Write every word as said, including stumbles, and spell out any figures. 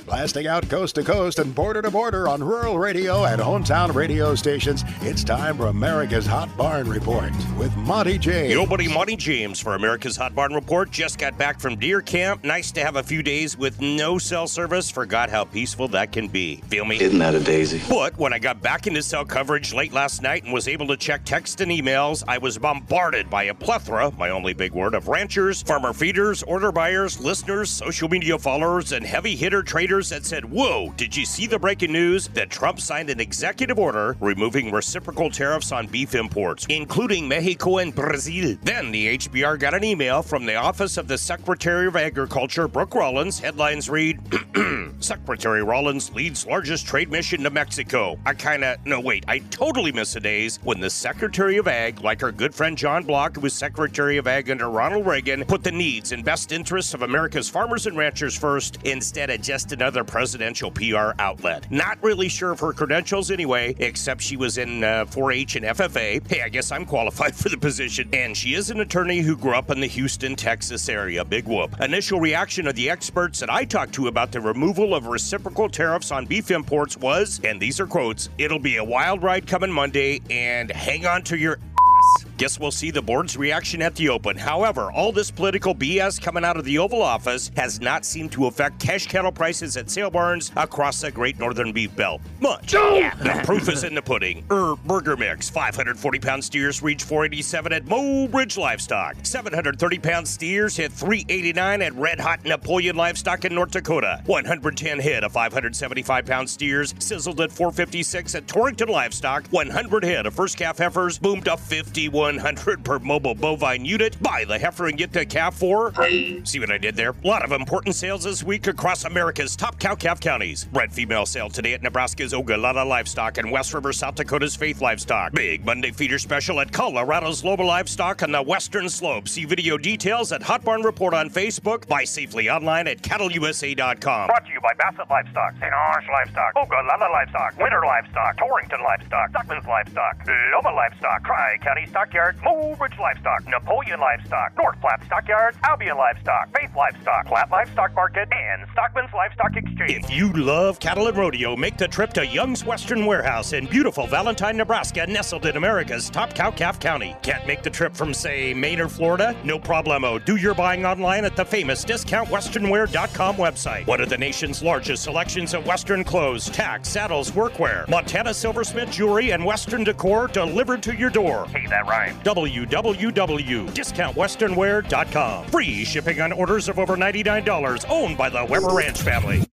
Blasting out coast to coast and border to border on rural radio and hometown radio stations, it's time for America's Hot Barn Report with Monty James. Yo, buddy, Monty James for America's Hot Barn Report. Just got back from deer camp. Nice to have a few days with no cell service. Forgot how peaceful that can be. Feel me? Isn't that a daisy? But when I got back into cell coverage late last night and was able to check text and emails, I was bombarded by a plethora, my only big word, of ranchers, farmer feeders, order buyers, listeners, social media followers, and heavy hitter traders that said, whoa, did you see the breaking news that Trump signed an executive order removing reciprocal tariffs on beef imports, including Mexico and Brazil? Then the H B R got an email from the Office of the Secretary of Agriculture, Brooke Rollins. Headlines read, Secretary Rollins leads largest trade mission to Mexico. I kinda, no wait, I totally miss the days when the Secretary of Ag, like our good friend John Block, who was Secretary of Ag under Ronald Reagan, put the needs and best interests of America's farmers and ranchers first instead of just another presidential P R outlet. Not really sure of her credentials anyway, except she was in uh, four H and F F A. Hey, I guess I'm qualified for the position. And she is an attorney who grew up in the Houston, Texas area. Big whoop. Initial reaction of the experts that I talked to about the removal of reciprocal tariffs on beef imports was, and these are quotes, it'll be a wild ride coming Monday, and hang on to your Guess we'll see the board's reaction at the open. However, all this political B S coming out of the Oval Office has not seemed to affect cash cattle prices at sale barns across the Great Northern Beef Belt. Much. Yeah. The proof is in the pudding. Er, Burger Mix. five hundred forty pound steers reach four eighty-seven at Mobridge Livestock. seven hundred thirty pound steers hit three eighty-nine at Red Hot Napoleon Livestock in North Dakota. one hundred ten head of five hundred seventy-five pound steers sizzled at four fifty-six at Torrington Livestock. one hundred head of first calf heifers boomed to fifty-one hundred per mobile bovine unit. Buy the heifer and get the calf for. See what I did there? A lot of important sales this week across America's top cow-calf counties. Bred female sale today at Nebraska's Ogallala Livestock and West River, South Dakota's Faith Livestock. Big Monday feeder special at Colorado's Loba Livestock on the Western Slope. See video details at Hot Barn Report on Facebook. Buy safely online at cattle U S A dot com. Brought to you by Bassett Livestock, Saint Ange Livestock, Ogallala Livestock, Winter Livestock, Torrington Livestock, Stockman's Livestock, Loba Livestock, Tri-County Stockyards, Mobridge Livestock, Napoleon Livestock, North Platte Stockyards, Albion Livestock, Faith Livestock, Platte Livestock Market, and Stockman's Livestock Exchange. If you love cattle and rodeo, make the trip to Young's Western Warehouse in beautiful Valentine, Nebraska, nestled in America's top cow-calf county. Can't make the trip from, say, Maine or Florida? No problemo. Do your buying online at the famous discount western wear dot com website. One of the nation's largest selections of Western clothes, tack, saddles, workwear, Montana silversmith jewelry, and Western decor delivered to your door. Hey, that rhymes. w w w dot discount western wear dot com. Free shipping on orders of over ninety-nine dollars, owned by the Weber Ranch family.